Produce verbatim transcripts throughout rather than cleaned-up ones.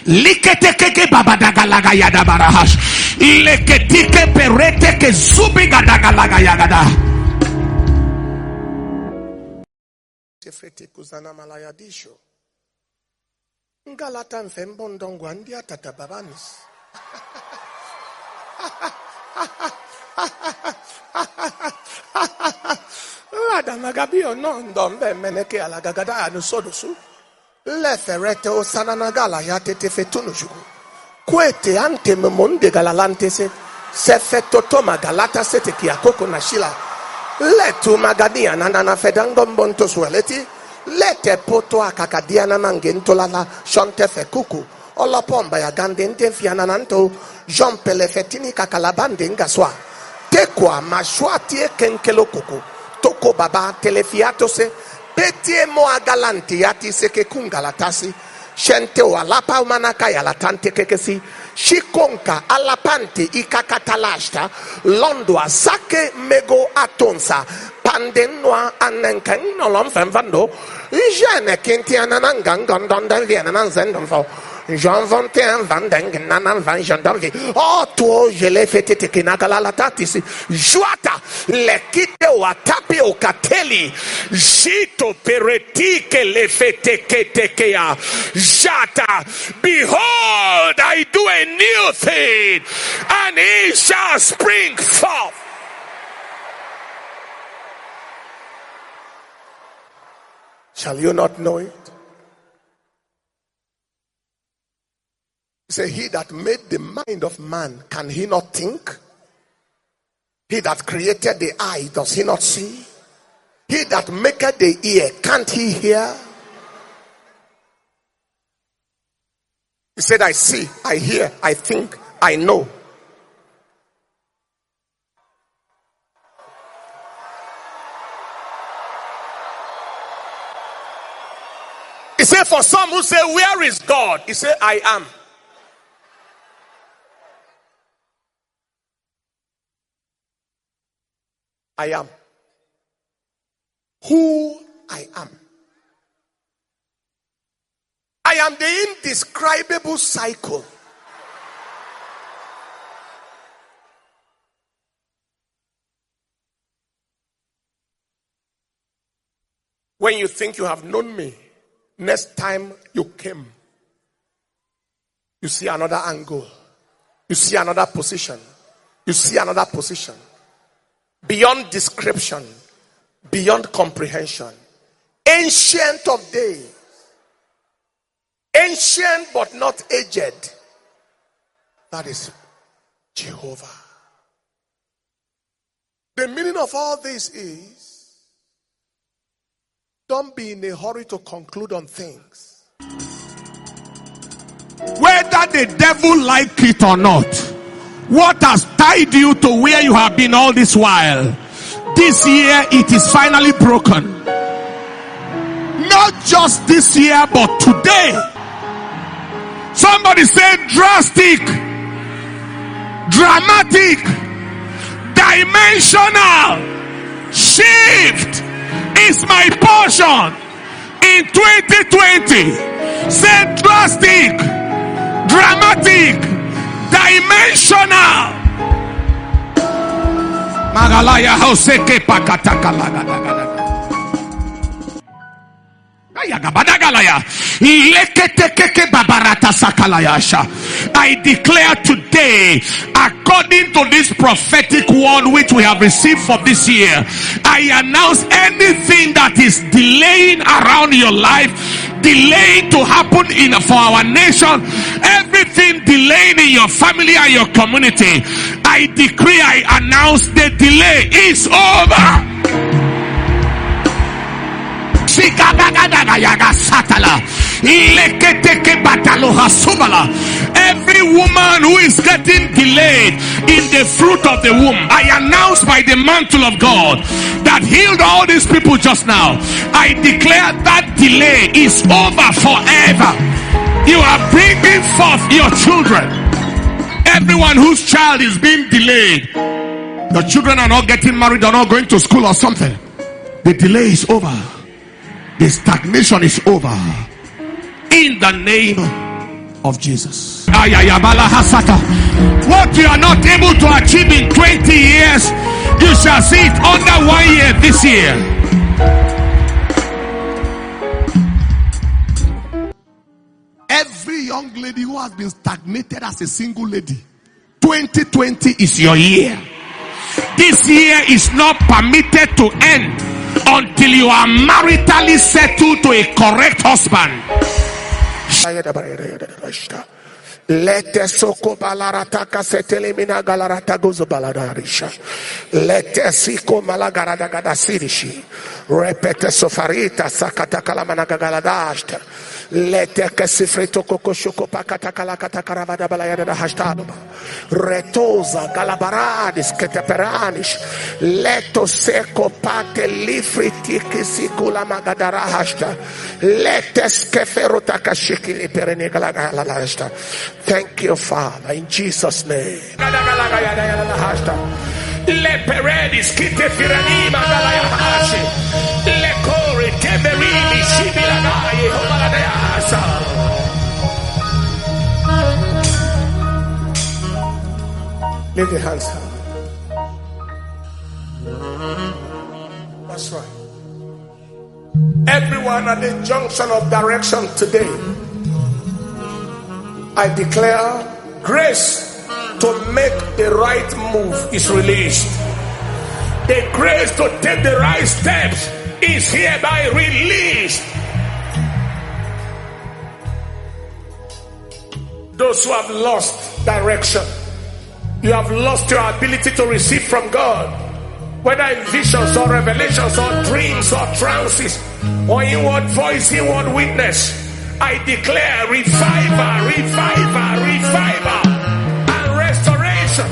Liketeke babadagalaga yadabarahash. Leketike perete ke zubigadagalaga yagada. Tefete kuzana malayadisho. Ngalata mfembondongwa ndia tatababanis. Lada magabio non dombe meneke alagagada anusodosu. Le ferete o sananagala ya tete fetunuju. Kwete ante memonde galalante se se fetoto magalata sete kiakoko na shila. Letu magadia nanana fedangombo sweleti. Lete poto akakadia na mangento lala shonte fe kuku. Ola pomba ya gandente fianananto. Jompele fetini kakalabande ngaswa. Tekwa mashwati e kenkelo kuku. Toko baba telefiato se. Petie mo agalanti yati seke kungalatasi. Shente o alapa umanaka ya latante kekesi. Shikonka alapante ikakatalashta. Londwa sake mego atonsa. Pandenwa anenken nolom femvando. Jene kinti ananangan gondon vienan zendonfo. Jean Vantin Van Den Nanan Van Gendarme. Oh, toi, je l'ai fait tekinakala la tatisi. Joata, le kite o atape o kateli. Jito peretike le fete ketekea. Jata, behold, I do a new thing, and it shall spring forth. Shall you not know it? He said, he that made the mind of man, can he not think? He that created the eye, does he not see? He that maketh the ear, can't he hear? He said, I see, I hear, I think, I know. He said, for some who say, where is God? He said, I am. I am. Who I am. I am the indescribable cycle. When you think you have known me, next time you came, you see another angle. You see another position. You see another position. Beyond description, beyond comprehension. Ancient of days. Ancient but not aged. That is Jehovah. The meaning of all this is, don't be in a hurry to conclude on things. Whether the devil like it or not, what has tied you to where you have been all this while, this year it is finally broken. Not just this year, but today. Somebody say drastic, dramatic, dimensional shift is my portion in twenty twenty. Say drastic, dramatic, dimensional. Magalaya Hoseke Pakatakalagadaga. I declare today, according to this prophetic word which we have received for this year, I announce anything that is delaying around your life, delaying to happen in for our nation, everything delaying in your family and your community, I decree, I announce the delay is over. Every woman who is getting delayed in the fruit of the womb, I announce by the mantle of God that healed all these people just now, I declare that delay is over forever. You are bringing forth your children. Everyone whose child is being delayed, your children are not getting married, they're not going to school or something, the delay is over. The stagnation is over. In the name of Jesus. What you are not able to achieve in twenty years, you shall see it under one year this year. Every young lady who has been stagnated as a single lady, twenty twenty is your year. This year is not permitted to end until you are maritally settled to a correct husband. Let soko balarata kasetelemina galarata gozo baladarisha. Let siko malagarada gadasirishi. Repete sofarita sakata kalamana galadashta. Let kesifrito kokoshoko pakata kalakata karavada balayada hashtaba. Retoza galabaradis keteperanish. Leto seko pate lifritiki sikula magadara hashta. Let eskeferota kashikili perene galadashta. Thank you, Father, in Jesus' name. Le peredis kite firanima galayahashi. Le kore teberini shibilanaye hobaladayasa. Lift your hands up. That's right. Everyone at the junction of direction today, I declare grace to make the right move is released. The grace to take the right steps is hereby released. Those who have lost direction, you have lost your ability to receive from God, whether in visions or revelations or dreams or trances or inward voice, inward witness. I declare revival, revival, revival, and restoration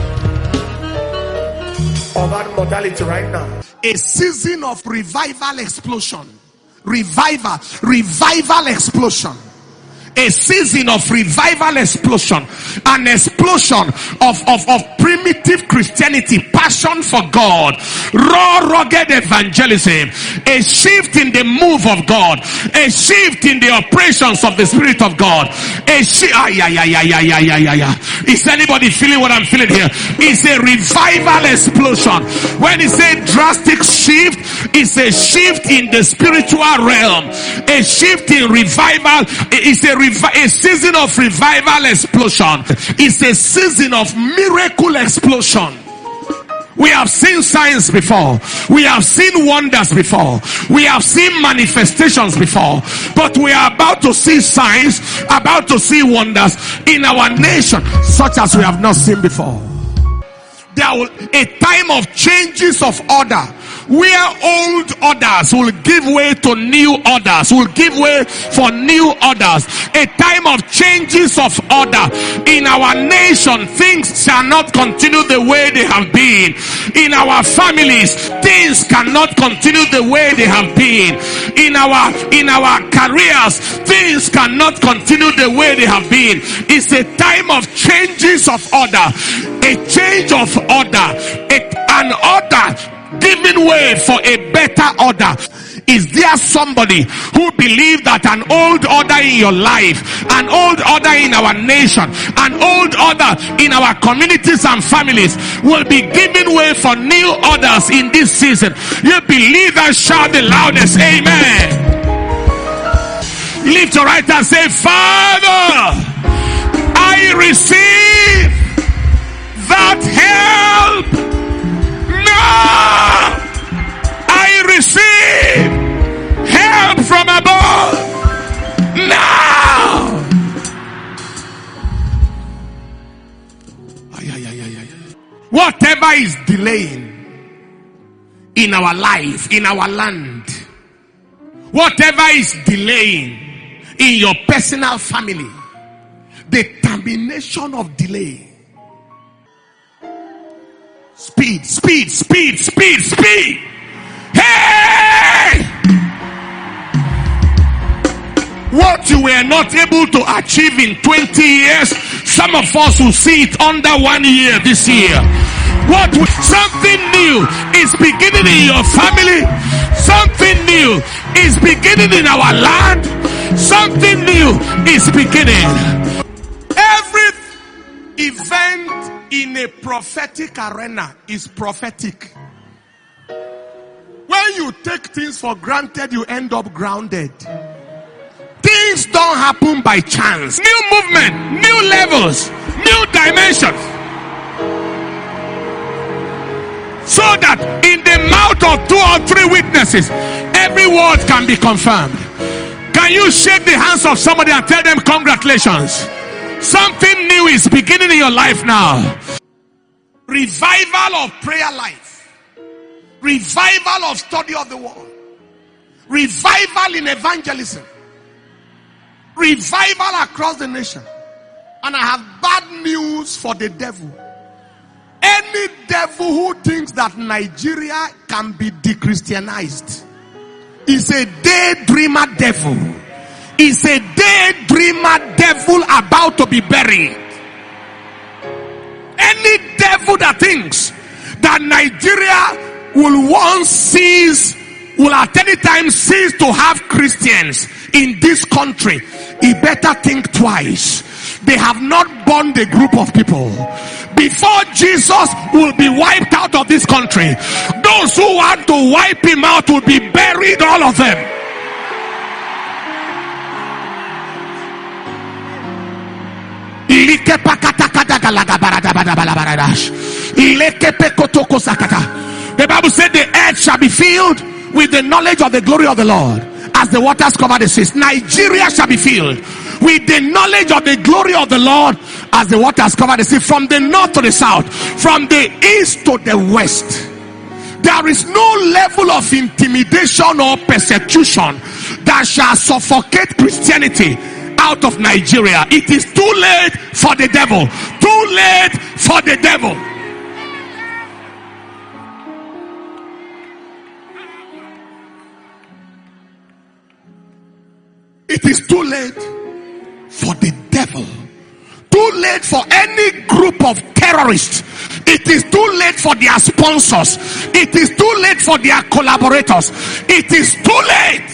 of that modality right now. A season of revival explosion. Revival, revival explosion. A season of revival explosion. An explosion of, of, of primitive Christianity, passion for God, raw, rugged evangelism, a shift in the move of God, a shift in the operations of the Spirit of God, a shift. Ah, yeah, yeah, yeah, yeah, yeah, yeah, yeah, yeah. Is anybody feeling what I'm feeling here? It's a revival explosion. When it's a drastic shift, it's a shift in the spiritual realm, a shift in revival. It's a a season of revival explosion. It's a season of miracle explosion. We have seen signs before. We have seen wonders before. We have seen manifestations before. But we are about to see signs, about to see wonders in our nation such as we have not seen before. There will a time of changes of order, where old orders will give way to new orders, will give way for new orders. A time of changes of order in our nation. Things shall not continue the way they have been. In our families, things cannot continue the way they have been. In our in our careers, things cannot continue the way they have been. It's a time of changes of order, a change of order, a, an order giving way for a better order. Is there somebody who believes that an old order in your life, an old order in our nation, an old order in our communities and families will be giving way for new orders in this season? You believe that? Shout the loudest amen. Lift your right hand and say, Father, I receive that help now. I receive help from above now. Ay, ay, ay, ay, ay. Whatever is delaying in our life, in our land, whatever is delaying in your personal family, the termination of delay. Speed, speed, speed, speed, speed. Hey! What you were not able to achieve in twenty years, some of us will see it under one year this year. What something new is beginning in your family, something new is beginning in our land, Something new is beginning. Every event in a prophetic arena is prophetic. When you take things for granted, you end up grounded. Things don't happen by chance. New movement, new levels, new dimensions. So that in the mouth of two or three witnesses, every word can be confirmed. Can you shake the hands of somebody and tell them congratulations? Something new is beginning in your life now. Revival of prayer life. Revival of study of the word. Revival in evangelism. Revival across the nation. And I have bad news for the devil. Any devil who thinks that Nigeria can be de-Christianized is a daydreamer devil. Is a daydreamer devil about to be buried. Any devil that thinks that Nigeria will once cease, will at any time cease to have Christians in this country, he better think twice. They have not born a group of people. Before Jesus will be wiped out of this country, those who want to wipe him out will be buried, all of them. The Bible said the earth shall be filled with the knowledge of the glory of the Lord as the waters cover the seas. Nigeria shall be filled with the knowledge of the glory of the Lord as the waters cover the sea. From the north to the south, from the east to the west, there is no level of intimidation or persecution that shall suffocate Christianity out of Nigeria. It is too late for the devil. Too late for the devil. It is too late for the devil. Too late for any group of terrorists. It is too late for their sponsors. It is too late for their collaborators. It is too late.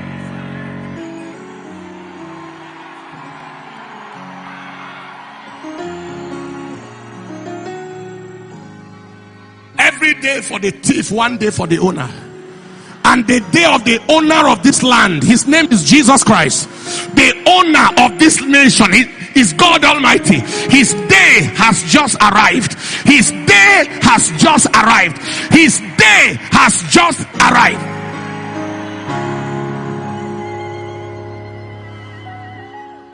Every day for the thief, one day for the owner. And the day of the owner of this land, his name is Jesus Christ. The owner of this nation is God Almighty. His day has just arrived. His day has just arrived. His day has just arrived.